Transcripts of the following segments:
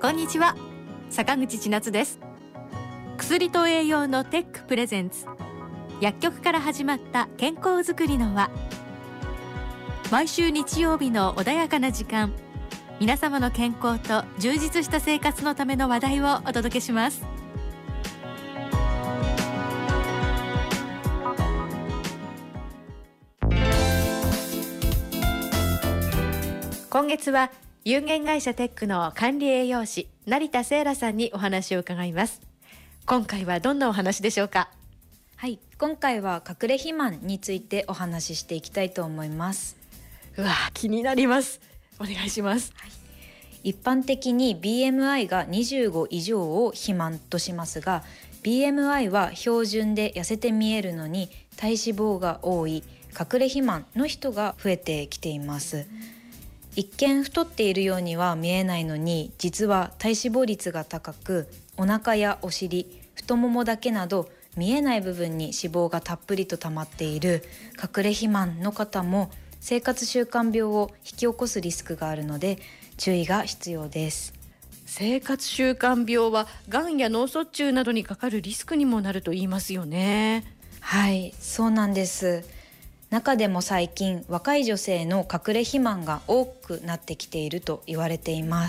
こんにちは、坂口千夏です。薬と栄養のテックプレゼンツ、薬局から始まった健康づくりの輪。毎週日曜日の穏やかな時間、皆様の健康と充実した生活のための話題をお届けします。今月は有限会社テックの管理栄養士成田聖羅さんにお話を伺います。今回はどんなお話でしょうか？ はい、今回は隠れ肥満についてお話ししていきたいと思います。 うわ、気になります。お願いします。 一般的に BMI が25以上を肥満としますが、 BMI は標準で痩せて見えるのに体脂肪が多い隠れ肥満の人が増えてきています。一見太っているようには見えないのに、実は体脂肪率が高く、お腹やお尻、太ももだけなど見えない部分に脂肪がたっぷりと溜まっている隠れ肥満の方も生活習慣病を引き起こすリスクがあるので注意が必要です。 生活習慣病はがんや脳卒中などにかかるリスクにもなると言いますよね。 はい、そうなんです。中でも最近若い女性の隠れ肥満が多くなってきていると言われています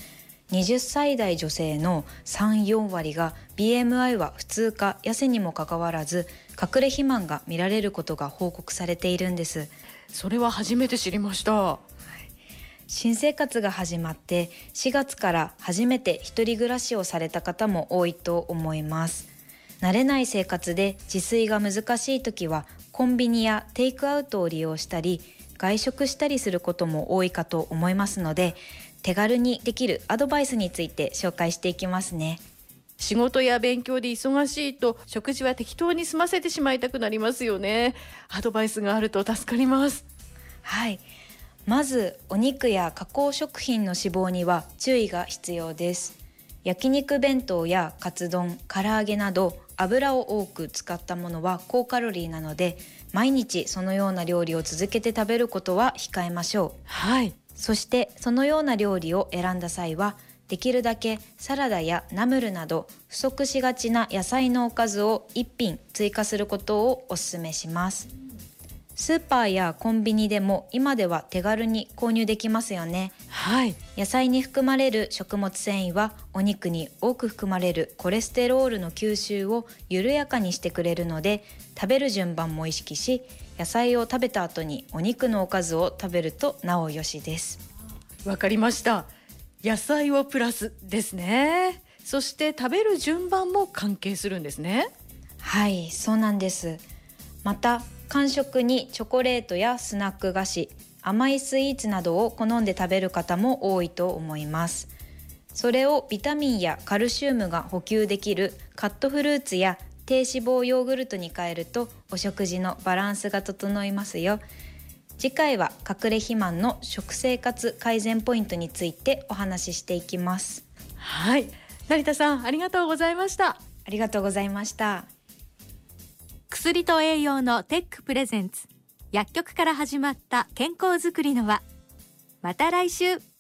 。20歳代女性の 3,4 割が BMI は普通か痩せにもかかわらず隠れ肥満が見られることが報告されているんです。 それは初めて知りました。 新生活が始まって4月から初めて一人暮らしをされた方も多いと思います。慣れない生活で自炊が難しい時はコンビニやテイクアウトを利用したり外食したりすることも多いかと思いますので、手軽にできるアドバイスについて紹介していきますね。 仕事や勉強で忙しいと食事は適当に済ませてしまいたくなりますよね。アドバイスがあると助かります。 はい、まずお肉や加工食品の脂肪には注意が必要です。焼肉弁当やカツ丼、唐揚げなど油を多く使ったものは高カロリーなので、毎日そのような料理を続けて食べることは控えましょう。 はい。 そしてそのような料理を選んだ際は、できるだけサラダやナムルなど不足しがちな野菜のおかずを1品追加することをお勧めします。スーパーやコンビニでも今では手軽に購入できますよね。 はい。 野菜に含まれる食物繊維はお肉に多く含まれるコレステロールの吸収を緩やかにしてくれるので、食べる順番も意識し、野菜を食べた後にお肉のおかずを食べるとなおよしです。 わかりました。野菜をプラスですね。そして食べる順番も関係するんですね。 はい、そうなんです。また間食にチョコレートやスナック菓子、甘いスイーツなどを好んで食べる方も多いと思います。それをビタミンやカルシウムが補給できるカットフルーツや低脂肪ヨーグルトに変えるとお食事のバランスが整いますよ。次回は隠れ肥満の食生活改善ポイントについてお話ししていきます。 はい、成田さんありがとうございました。 ありがとうございました。 薬と栄養のテックプレゼンツ、薬局から始まった健康づくりの輪。また来週。